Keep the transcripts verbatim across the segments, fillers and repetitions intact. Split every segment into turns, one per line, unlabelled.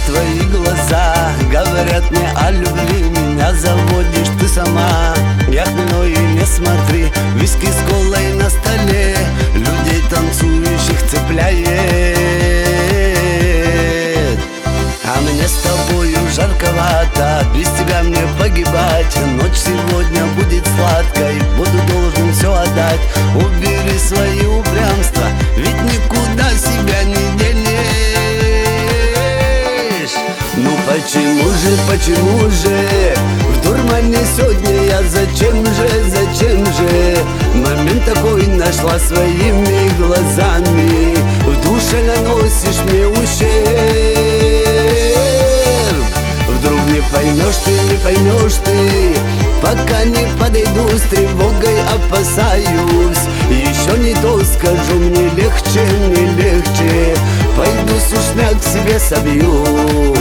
твои глаза говорят мне о любви. Меня заводишь ты сама, я хмельной, и не смотри. Виски с колой на столе людей танцующих цепляет. А мне с тобою жарковато, без тебя мне погибать. Ночь сегодня будет сладкой, буду должен все отдать. Убери свои упрямства, ведь никуда себя не денешь. Ну почему же, почему же в дурмане сегодня я? Зачем же, зачем же момент такой нашла своими глазами? В душе наносишь мне ущерб. Вдруг не поймешь ты, не поймешь ты, пока не подойду, с тревогой опасаюсь. Еще не то скажу, мне легче, мне легче, пойду сушняк себе собью.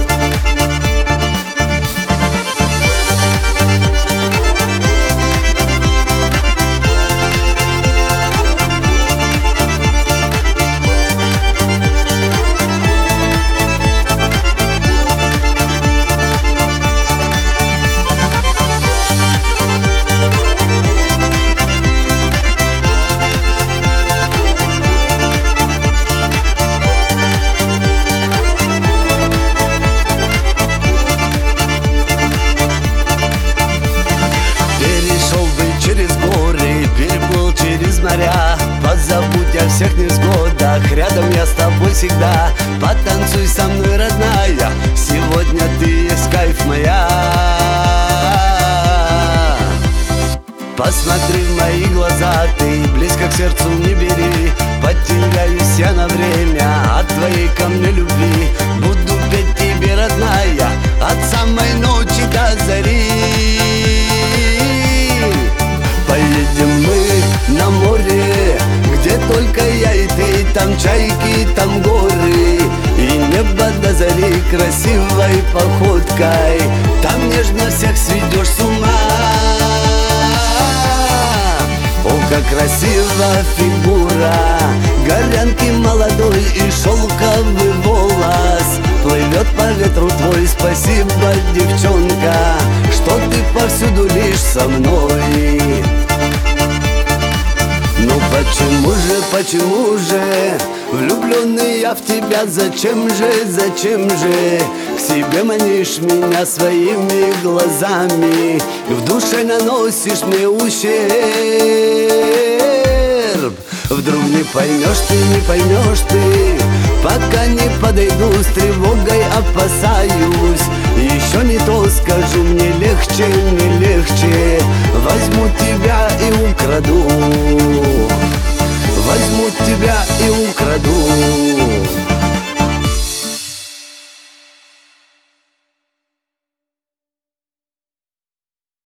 Позабудь о всех невзгодах, рядом я с тобой всегда. Потанцуй со мной, родная, сегодня ты есть кайф моя. Посмотри в мои глаза, ты близко к сердцу не бери. Потеряюсь я на время от твоей ко мне любви. Буду петь тебе, родная, от самой ночи до зари. Поедем мы на море, где только я и ты, там чайки, там горы, и небо до зари красивой походкой. Там нежно всех сведешь с ума. О, как красива фигура, горянки молодой и шелковый волос. Плывет по ветру твой, спасибо, девчонка, что ты повсюду лишь со мной. Ну почему же, почему же влюбленный я в тебя? Зачем же, зачем же к себе манишь меня своими глазами? В душе наносишь мне ущерб. Вдруг не поймешь ты, не поймешь ты, пока не подойду, с тревогой опасаюсь. Еще не то скажу, мне легче, мне легче, возьму тебя и украду. Возьму тебя и украду.